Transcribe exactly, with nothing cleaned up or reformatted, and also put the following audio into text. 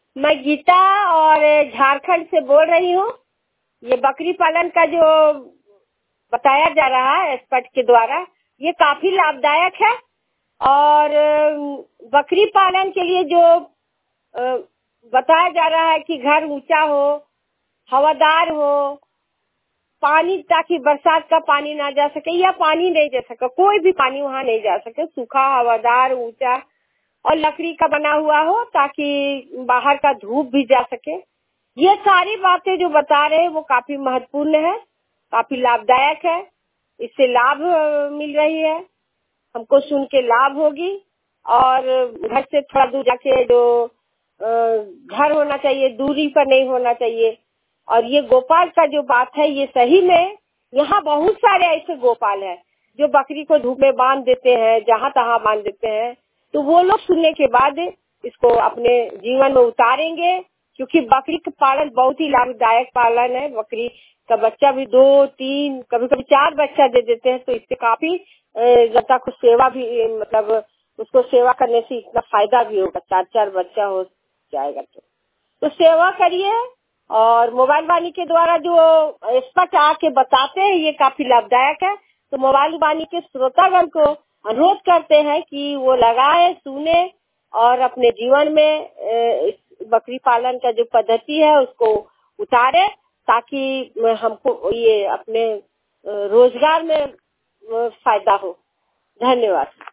मैं गीता और झारखंड से बोल रही हूँ। ये बकरी पालन का जो बताया जा रहा है एक्सपर्ट के द्वारा, ये काफी लाभदायक है। और बकरी पालन के लिए जो बताया जा रहा है कि घर ऊंचा हो, हवादार हो, पानी ताकि बरसात का पानी ना जा सके या पानी नहीं जा सके, कोई भी पानी वहाँ नहीं जा सके, सूखा, हवादार, ऊंचा और लकड़ी का बना हुआ हो ताकि बाहर का धूप भी जा सके। ये सारी बातें जो बता रहे हैं वो काफी महत्वपूर्ण है, काफी लाभदायक है। इससे लाभ मिल रही है, हमको सुन के लाभ होगी। और घर से थोड़ा दूर जाके जो घर होना चाहिए, दूरी पर नहीं होना चाहिए। और ये गोपाल का जो बात है ये सही में यहाँ बहुत सारे ऐसे गोपाल हैं जो बकरी को धूप में बांध देते हैं, जहाँ तहाँ बांध देते हैं। तो वो लोग सुनने के बाद इसको अपने जीवन में उतारेंगे, क्योंकि बकरी का पालन बहुत ही लाभदायक पालन है। बकरी का बच्चा भी दो तीन कभी कभी चार बच्चा दे देते हैं, तो इससे काफी जनता को सेवा भी, मतलब उसको सेवा करने से इतना फायदा भी होगा। चार चार बच्चा हो जाएगा तो, तो सेवा करिए। और मोबाइल वाणी के द्वारा जो एक्सपर्ट आके बताते हैं ये काफी लाभदायक है। तो मोबाइल वाणी के श्रोतागण को अनुरोध करते हैं कि वो लगाए, सुने और अपने जीवन में इस बकरी पालन का जो पद्धति है उसको उतारे, ताकि हमको ये अपने रोजगार में फायदा हो। धन्यवाद।